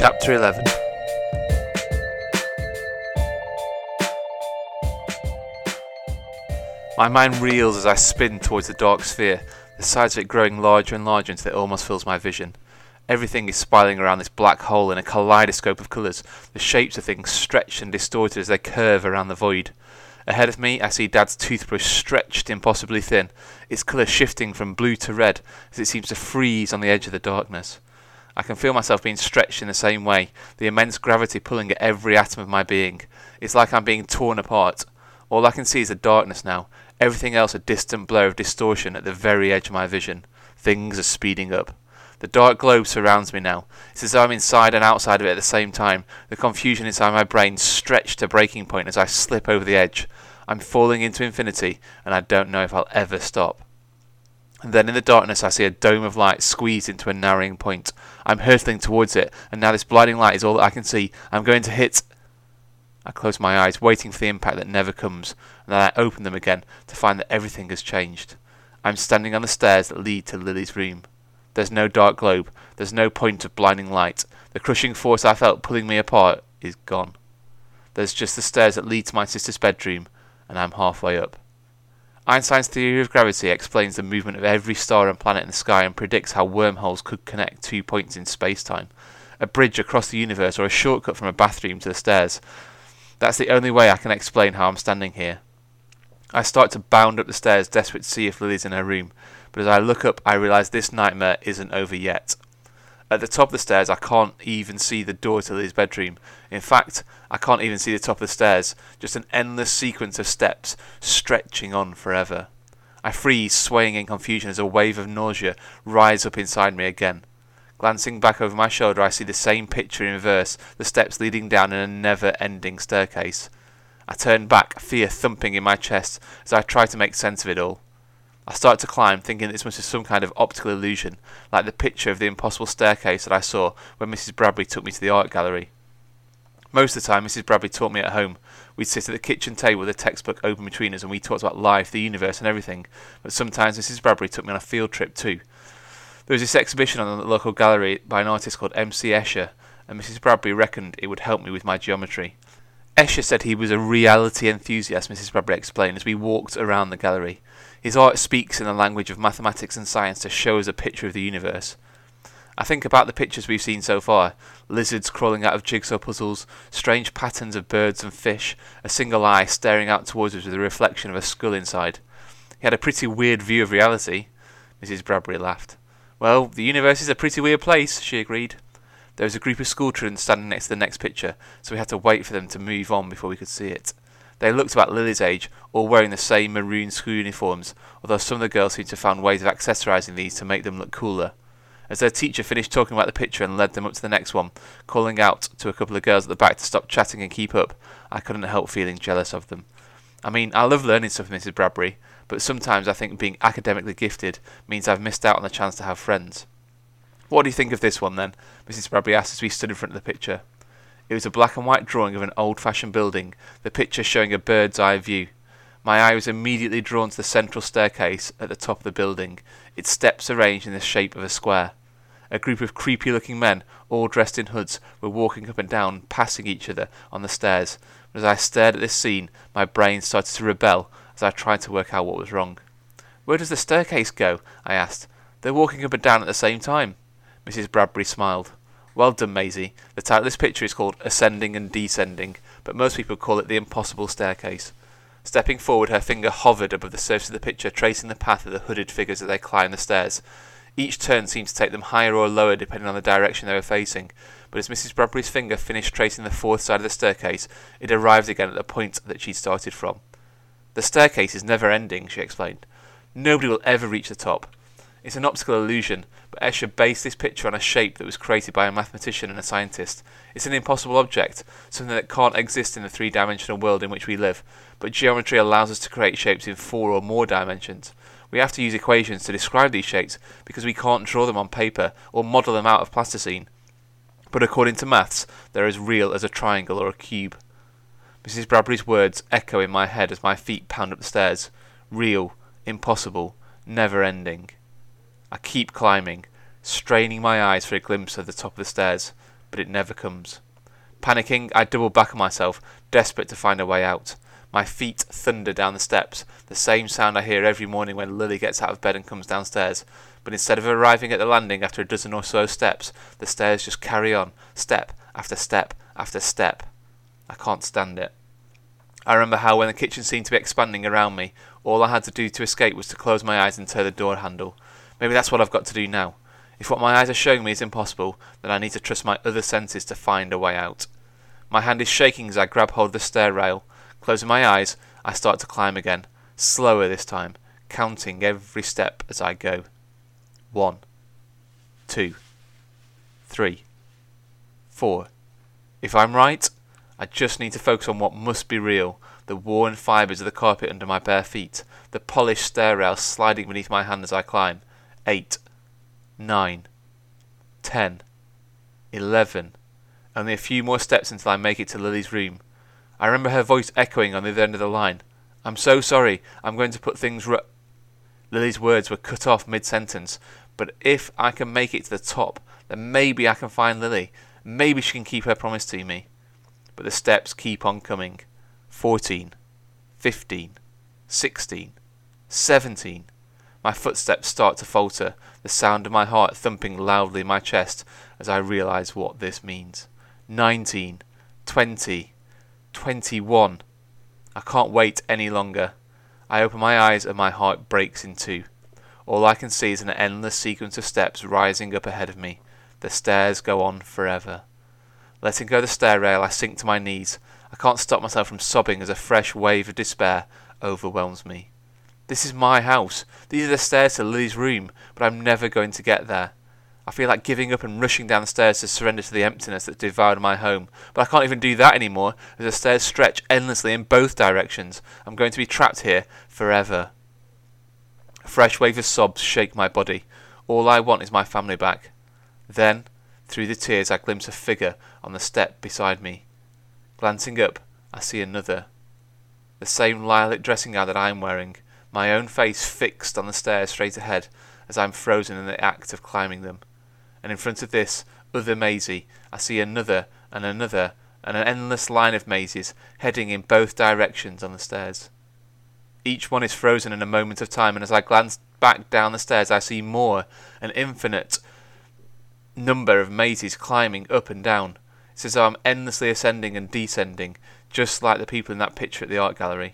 Chapter 11. My mind reels as I spin towards the dark sphere, the sides of it growing larger and larger until it almost fills my vision. Everything is spiraling around this black hole in a kaleidoscope of colours, the shapes of things stretched and distorted as they curve around the void. Ahead of me I see Dad's toothbrush stretched impossibly thin, its colour shifting from blue to red as it seems to freeze on the edge of the darkness. I can feel myself being stretched in the same way, the immense gravity pulling at every atom of my being. It's like I'm being torn apart. All I can see is the darkness now, everything else a distant blur of distortion at the very edge of my vision. Things are speeding up. The dark globe surrounds me now. It's as though I'm inside and outside of it at the same time, the confusion inside my brain stretched to breaking point as I slip over the edge. I'm falling into infinity, and I don't know if I'll ever stop. And then in the darkness I see a dome of light squeezed into a narrowing point. I'm hurtling towards it, and now this blinding light is all that I can see. I'm going to hit... I close my eyes, waiting for the impact that never comes, and then I open them again to find that everything has changed. I'm standing on the stairs that lead to Lily's room. There's no dark globe, there's no point of blinding light. The crushing force I felt pulling me apart is gone. There's just the stairs that lead to my sister's bedroom, and I'm halfway up. Einstein's theory of gravity explains the movement of every star and planet in the sky and predicts how wormholes could connect 2 points in space-time. A bridge across the universe or a shortcut from a bathroom to the stairs. That's the only way I can explain how I'm standing here. I start to bound up the stairs, desperate to see if Lily's in her room, but as I look up I realise this nightmare isn't over yet. At the top of the stairs I can't even see the door to Lily's bedroom. In fact, I can't even see the top of the stairs, just an endless sequence of steps, stretching on forever. I freeze, swaying in confusion as a wave of nausea rises up inside me again. Glancing back over my shoulder I see the same picture in reverse, the steps leading down in a never-ending staircase. I turn back, fear thumping in my chest as I try to make sense of it all. I start to climb, thinking this must be some kind of optical illusion, like the picture of the impossible staircase that I saw when Mrs. Bradbury took me to the art gallery. Most of the time Mrs. Bradbury taught me at home. We'd sit at the kitchen table with a textbook open between us and we talked about life, the universe and everything, but sometimes Mrs. Bradbury took me on a field trip too. There was this exhibition on the local gallery by an artist called M.C. Escher, and Mrs. Bradbury reckoned it would help me with my geometry. Escher said he was a reality enthusiast, Mrs. Bradbury explained as we walked around the gallery. His art speaks in the language of mathematics and science to show us a picture of the universe. I think about the pictures we've seen so far, lizards crawling out of jigsaw puzzles, strange patterns of birds and fish, a single eye staring out towards us with a reflection of a skull inside. He had a pretty weird view of reality. Mrs. Bradbury laughed. Well, the universe is a pretty weird place, she agreed. There was a group of schoolchildren standing next to the next picture, so we had to wait for them to move on before we could see it. They looked about Lily's age, all wearing the same maroon school uniforms, although some of the girls seemed to have found ways of accessorising these to make them look cooler. As their teacher finished talking about the picture and led them up to the next one, calling out to a couple of girls at the back to stop chatting and keep up, I couldn't help feeling jealous of them. I mean, I love learning stuff with Mrs. Bradbury, but sometimes I think being academically gifted means I've missed out on the chance to have friends. What do you think of this one then? Mrs. Bradbury asked as we stood in front of the picture. It was a black and white drawing of an old-fashioned building, the picture showing a bird's eye view. My eye was immediately drawn to the central staircase at the top of the building, its steps arranged in the shape of a square. A group of creepy-looking men, all dressed in hoods, were walking up and down, passing each other on the stairs. But as I stared at this scene, my brain started to rebel as I tried to work out what was wrong. "Where does the staircase go?" I asked. "They're walking up and down at the same time." Mrs. Bradbury smiled. "Well done, Maisie. The title of this picture is called Ascending and Descending, but most people call it the Impossible Staircase." Stepping forward, her finger hovered above the surface of the picture, tracing the path of the hooded figures as they climbed the stairs. Each turn seemed to take them higher or lower depending on the direction they were facing, but as Mrs. Bradbury's finger finished tracing the fourth side of the staircase, it arrived again at the point that she'd started from. "The staircase is never ending," she explained. "Nobody will ever reach the top. It's an optical illusion, but Escher based this picture on a shape that was created by a mathematician and a scientist. It's an impossible object, something that can't exist in the three-dimensional world in which we live, but geometry allows us to create shapes in 4 or more dimensions. We have to use equations to describe these shapes because we can't draw them on paper or model them out of plasticine. But according to maths, they're as real as a triangle or a cube." Mrs. Bradbury's words echo in my head as my feet pound up the stairs. Real, impossible, never-ending. I keep climbing, straining my eyes for a glimpse of the top of the stairs. but it never comes. Panicking, I double back on myself, desperate to find a way out. My feet thunder down the steps, the same sound I hear every morning when Lily gets out of bed and comes downstairs. But instead of arriving at the landing after a dozen or so steps, the stairs just carry on, step after step after step. I can't stand it. I remember how when the kitchen seemed to be expanding around me, all I had to do to escape was to close my eyes and turn the door handle. Maybe that's what I've got to do now. If what my eyes are showing me is impossible, then I need to trust my other senses to find a way out. My hand is shaking as I grab hold of the stair rail. Closing my eyes, I start to climb again, slower this time, counting every step as I go. 1, 2, 3, 4. If I'm right, I just need to focus on what must be real, the worn fibres of the carpet under my bare feet, the polished stair rail sliding beneath my hand as I climb. 8, 9, 10, 11. Only a few more steps until I make it to Lily's room. I remember her voice echoing on the other end of the line. "I'm so sorry, I'm going to put things Lily's words were cut off mid-sentence, but if I can make it to the top, then maybe I can find Lily. Maybe she can keep her promise to me." But the steps keep on coming. 14, 15, 16, 17. My footsteps start to falter, the sound of my heart thumping loudly in my chest as I realise what this means. 19, 20, 21. I can't wait any longer. I open my eyes and my heart breaks in two. All I can see is an endless sequence of steps rising up ahead of me. The stairs go on forever. Letting go the stair rail, I sink to my knees. I can't stop myself from sobbing as a fresh wave of despair overwhelms me. This is my house. These are the stairs to Lily's room, but I'm never going to get there. I feel like giving up and rushing down the stairs to surrender to the emptiness that devoured my home, but I can't even do that anymore as the stairs stretch endlessly in both directions. I'm going to be trapped here forever. A fresh wave of sobs shake my body. All I want is my family back. Then, through the tears, I glimpse a figure on the step beside me. Glancing up, I see another. The same lilac dressing gown that I'm wearing, my own face fixed on the stairs straight ahead as I'm frozen in the act of climbing them. And in front of this other Maisie, I see another and another and an endless line of Maisies heading in both directions on the stairs. Each one is frozen in a moment of time, and as I glance back down the stairs I see more, an infinite number of Maisies climbing up and down. It's as though I'm endlessly ascending and descending, just like the people in that picture at the art gallery.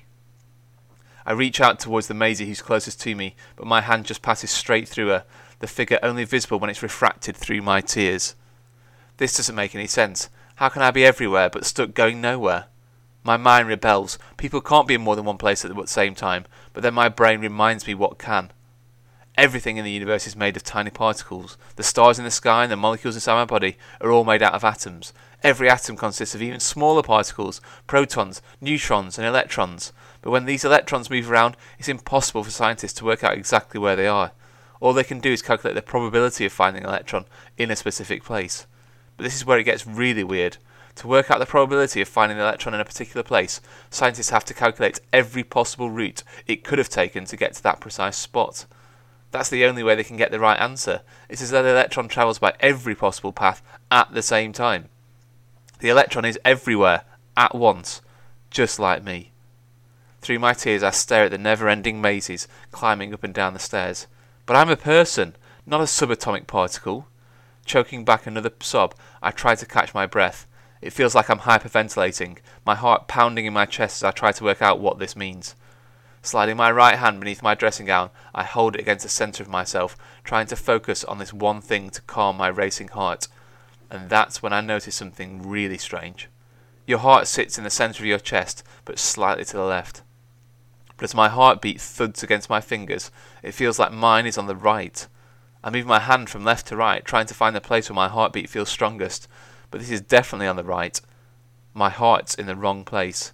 I reach out towards the Maisie who's closest to me, but my hand just passes straight through her, the figure only visible when it's refracted through my tears. This doesn't make any sense. How can I be everywhere but stuck going nowhere? My mind rebels. People can't be in more than one place at the same time, but then my brain reminds me what can. Everything in the universe is made of tiny particles. The stars in the sky and the molecules inside my body are all made out of atoms. Every atom consists of even smaller particles, protons, neutrons and electrons. But when these electrons move around, it's impossible for scientists to work out exactly where they are. All they can do is calculate the probability of finding an electron in a specific place. But this is where it gets really weird. To work out the probability of finding an electron in a particular place, scientists have to calculate every possible route it could have taken to get to that precise spot. That's the only way they can get the right answer. It's as though the electron travels by every possible path at the same time. The electron is everywhere, at once, just like me. Through my tears I stare at the never-ending Maisies climbing up and down the stairs. But I'm a person, not a subatomic particle. Choking back another sob, I try to catch my breath. It feels like I'm hyperventilating, my heart pounding in my chest as I try to work out what this means. Sliding my right hand beneath my dressing gown, I hold it against the centre of myself, trying to focus on this one thing to calm my racing heart. And that's when I notice something really strange. Your heart sits in the centre of your chest, but slightly to the left. But as my heartbeat thuds against my fingers, it feels like mine is on the right. I move my hand from left to right, trying to find the place where my heartbeat feels strongest, but this is definitely on the right. My heart's in the wrong place.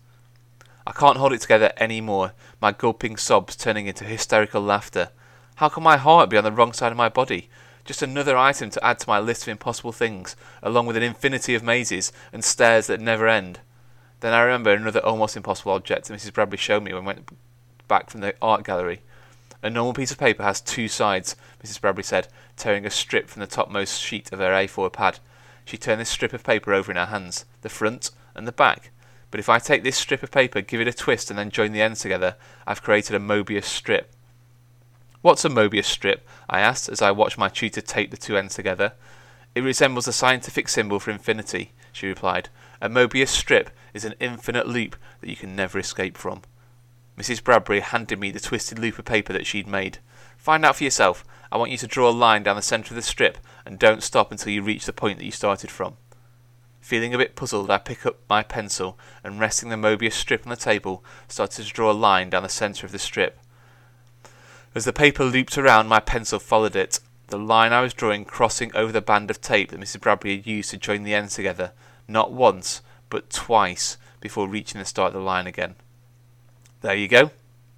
I can't hold it together anymore, my gulping sobs turning into hysterical laughter. How can my heart be on the wrong side of my body? Just another item to add to my list of impossible things, along with an infinity of mazes and stairs that never end. Then I remember another almost impossible object that Mrs. Bradbury showed me when we went back from the art gallery. A normal piece of paper has two sides, Mrs. Bradbury said, tearing a strip from the topmost sheet of her A4 pad. She turned this strip of paper over in her hands, the front and the back. But if I take this strip of paper, give it a twist and then join the ends together, I've created a Mobius strip. What's a Mobius strip? I asked as I watched my tutor tape the two ends together. It resembles a scientific symbol for infinity, she replied. A Mobius strip is an infinite loop that you can never escape from. Mrs. Bradbury handed me the twisted loop of paper that she'd made. Find out for yourself. I want you to draw a line down the centre of the strip and don't stop until you reach the point that you started from. Feeling a bit puzzled, I pick up my pencil and, resting the Mobius strip on the table, started to draw a line down the centre of the strip. As the paper looped around, my pencil followed it, the line I was drawing crossing over the band of tape that Mrs. Bradbury had used to join the ends together, not once, but twice, before reaching the start of the line again. There you go.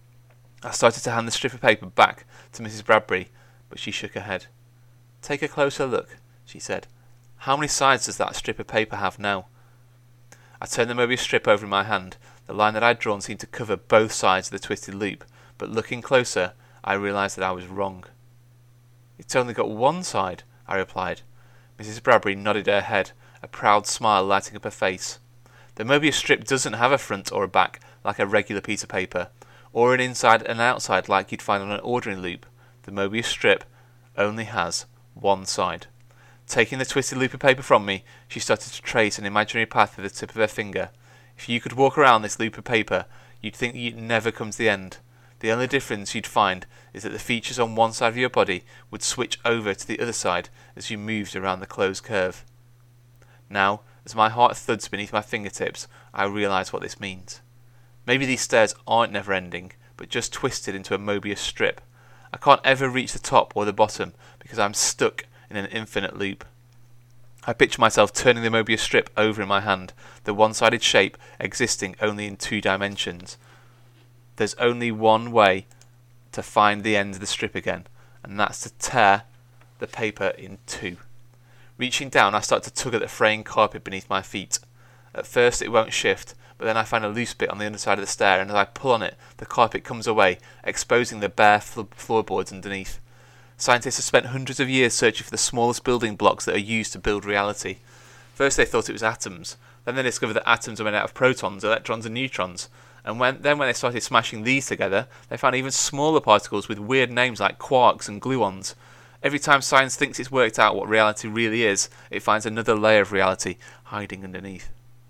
I started to hand the strip of paper back to Mrs. Bradbury, but she shook her head. Take a closer look, she said. How many sides does that strip of paper have now? I turned the Mobius strip over in my hand. The line that I'd drawn seemed to cover both sides of the twisted loop, but looking closer, I realised that I was wrong. It's only got one side, I replied. Mrs. Bradbury nodded her head, a proud smile lighting up her face. The Mobius strip doesn't have a front or a back like a regular piece of paper, or an inside and outside like you'd find on an ordinary loop. The Mobius strip only has one side. Taking the twisted loop of paper from me, she started to trace an imaginary path with the tip of her finger. If you could walk around this loop of paper, you'd think that you'd never come to the end. The only difference you'd find is that the features on one side of your body would switch over to the other side as you moved around the closed curve. Now, as my heart thuds beneath my fingertips, I realise what this means. Maybe these stairs aren't never-ending, but just twisted into a Mobius strip. I can't ever reach the top or the bottom because I'm stuck in an infinite loop. I picture myself turning the Mobius strip over in my hand, the one-sided shape existing only in 2 dimensions. There's only one way to find the end of the strip again, and that's to tear the paper in 2. Reaching down, I start to tug at the fraying carpet beneath my feet. At first it won't shift, but then I find a loose bit on the underside of the stair, and as I pull on it, the carpet comes away, exposing the bare floorboards underneath. Scientists have spent hundreds of years searching for the smallest building blocks that are used to build reality. First they thought it was atoms, then they discovered that atoms are made out of protons, electrons and neutrons, and when they started smashing these together, they found even smaller particles with weird names like quarks and gluons. Every time science thinks it's worked out what reality really is, it finds another layer of reality hiding underneath.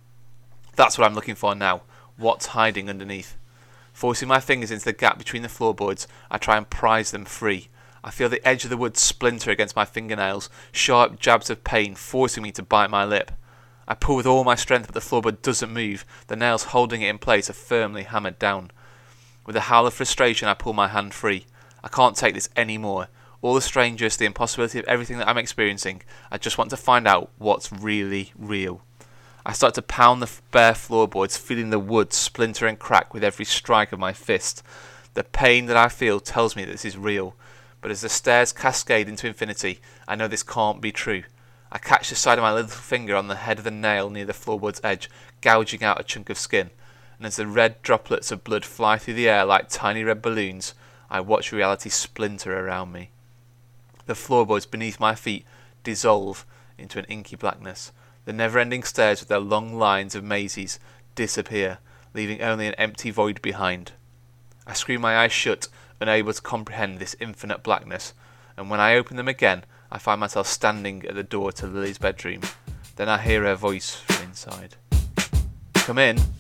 That's what I'm looking for now. What's hiding underneath? Forcing my fingers into the gap between the floorboards, I try and prise them free. I feel the edge of the wood splinter against my fingernails, sharp jabs of pain forcing me to bite my lip. I pull with all my strength, but the floorboard doesn't move. The nails holding it in place are firmly hammered down. With a howl of frustration, I pull my hand free. I can't take this anymore. All the strangers, the impossibility of everything that I'm experiencing, I just want to find out what's really real. I start to pound the bare floorboards, feeling the wood splinter and crack with every strike of my fist. The pain that I feel tells me that this is real, but as the stairs cascade into infinity, I know this can't be true. I catch the side of my little finger on the head of the nail near the floorboard's edge, gouging out a chunk of skin, and as the red droplets of blood fly through the air like tiny red balloons, I watch reality splinter around me. The floorboards beneath my feet dissolve into an inky blackness. The never-ending stairs with their long lines of mazes disappear, leaving only an empty void behind. I scream my eyes shut, unable to comprehend this infinite blackness, and when I open them again, I find myself standing at the door to Lily's bedroom. Then I hear her voice from inside. "Come in."